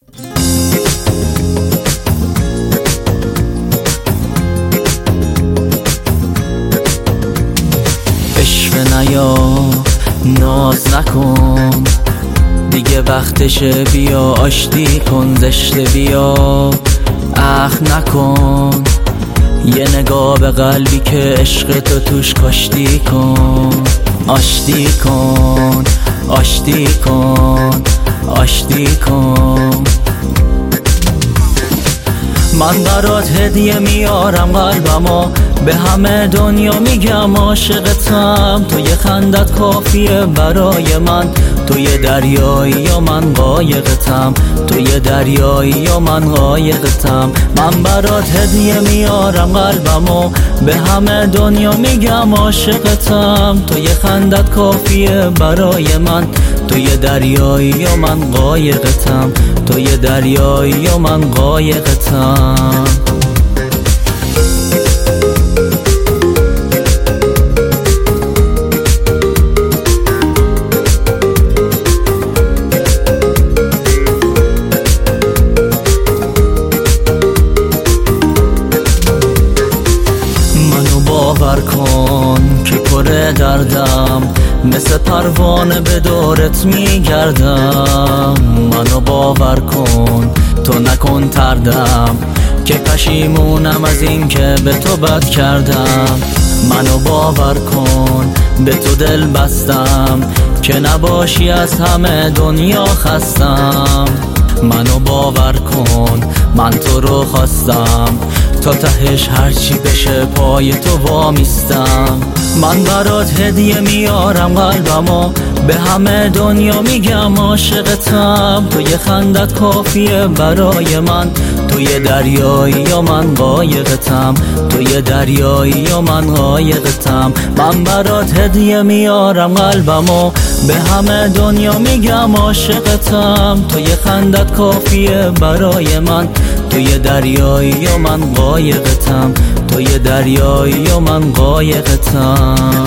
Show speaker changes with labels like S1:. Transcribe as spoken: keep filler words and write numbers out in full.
S1: عشق نیا ناز نکن دیگه وقتشه، بیا آشتی کن، زشته بیا اخ نکن، یه نگاه به قلبی که عشق تو توش کاشتی کن، آشتی کن آشتی کن آشتی کن. من برات هدیه میارم قلبمو، به همه دنیا میگم عاشقتم، تو یه خندت کافیه برای من، تو یه دریایی یا من قایقتم، تو یه دریایی یا من قایقتم. من برات هدیه میارم قلبمو، به همه دنیا میگم عاشقتم، تو یه خندت کافیه برای من، تو یه دریایی یا من قایقتم، تو یه دریایی یا من قایقتم. منو باور کن که پر دردم، مثل پروانه به دورت میگردم. منو باور کن تو نکن تردم، که پشیمونم از این که به تو بد کردم. منو باور کن به تو دل بستم، که نباشی از همه دنیا خستم. منو باور کن من تو رو خواستم، تا تهش هرچی بشه پای تو وامیستم. من برات هدیه میارم قلبمو، به همه دنیا میگم عاشقتم، تو یه خندت کافیه برای من، تو یه دریایی یا من قایقتم، تو یه دریایی یا من قایقتم. من برات هدیه میارم قلبمو، به همه دنیا میگم عاشقتم، تو یه خندت کافیه برای من، تو یه دریایی یا من قایقتم، تو یه دریایی یا من قایقتم.